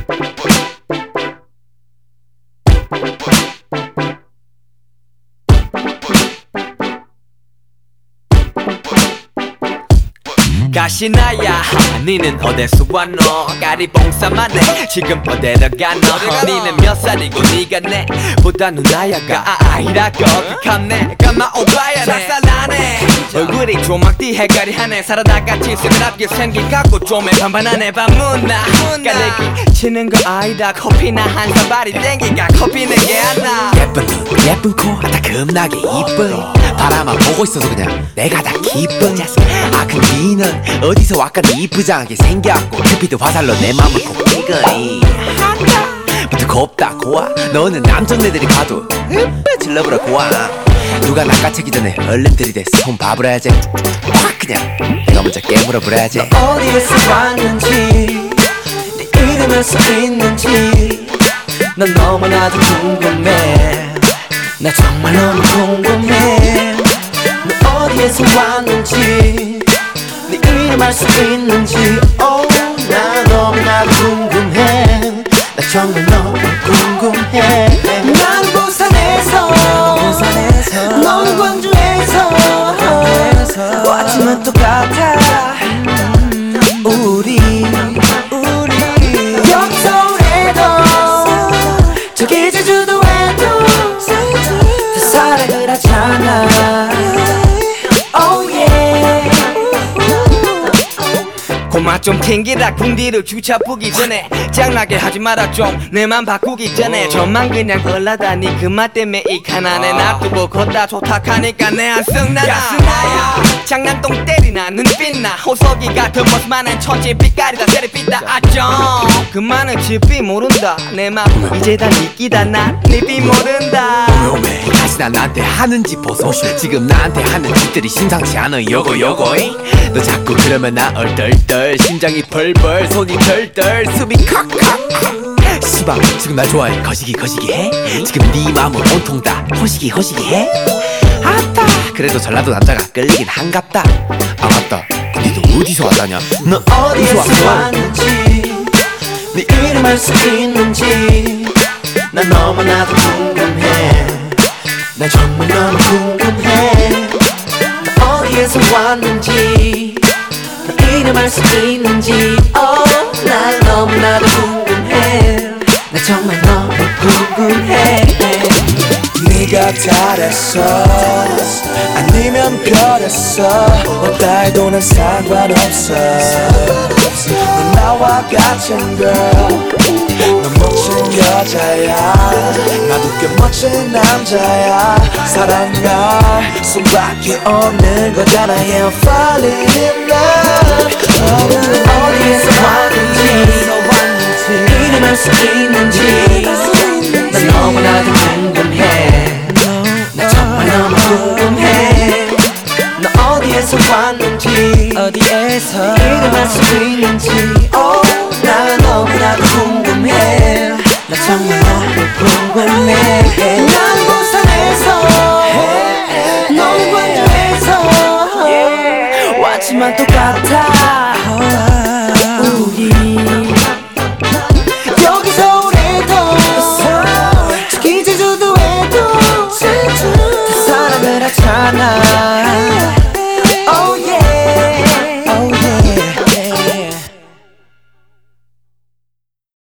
가시나야 니는 어디서 왔노 까리봉사만해 지금 어디로 가노 니는 몇 살이고 니가 내보다 누나야가 아이라고 극함네 까마 오바야네 작살나네 얼굴이 조막띠 해가리하네 살아다같이 새롭게 생긴 갖고 좀에 반반하네 밤문나 깔래기 치는 거 아니다 커피나 한 사발이 땡기가 커피 내게 하나 예쁜 코 다 겁나게 이뻐 바라만 보고 있어도 그냥 내가 다 기뻐 아 근데 니는 어디서 왔건 이쁘장하게 생겨갖고 큐피드 화살로 내 맘을 콕 찍으니 부터 곱다 고와 너는 남정네들이 봐도 질러보라 고와 누가 낚아채기 전에 얼른 들이대 손 봐버려야지 확 그냥 내가 먼저 깨물어 버려야지 어디에서 왔는지 네 이름을 써있는지 난 너무나도 궁금해 나 정말 너무 궁금해 너 어디에서 왔는지 네 이름 알 수 있는지 나 너무나도 궁금해 나 정말 너무 궁금해 난 부산에서 너는 광주에서 왔지만 똑같아 우리 여기 서울에도 저기 제주도에도 다 사랑을 하잖아 Oh yeah 고마 좀 튕기라 군디를 주차 보기 전에 짱나게 하지 마라 좀 내 맘 바꾸기 전에 저만 그냥 흘러다니 그 맛 때문에 이 가난에 놔두고 걷다 좋다하니까 내 안승나나 야스나야 장난똥 때리나 눈빛나 호석이 같은 모습만한 천지 빛깔이다 세리빛다 아좀 그만은 집이 모른다 내 맘 이제 다 니끼다 난니비 모른다 오메 다시 난 나한테 하는 짓 보소 지금 나한테 하는 짓들이 심상치 않아 요거 너 자꾸 그러면 나 얼떨떨 심장이 벌벌 손이 덜덜 숨이 칵칵 시방 지금 날 좋아해 거시기 해 지금 네 마음은 온통 다 허시기 해 아따 그래도 전라도 남자가 끌리긴 한갑다 아 맞다 근데 너 어디서 왔다냐 너 어디에서 왔는지 네 이름 알 수 있는지 난 너무나도 궁금해 난 정말 너무 궁금해 너 어디에서 왔는지 너 이름 알 수 있는지 난 너무나도 궁금해 나 정말 너무 궁금해 네가 달했어 아니면 별했어 어디다 해도 난 상관없어 넌 나와 같은 girl 넌 멋진 여자야 나도 꽤 멋진 남자야 사랑할 수밖에 없는 거잖아 Yeah I'm falling in love 어디에서 왔는지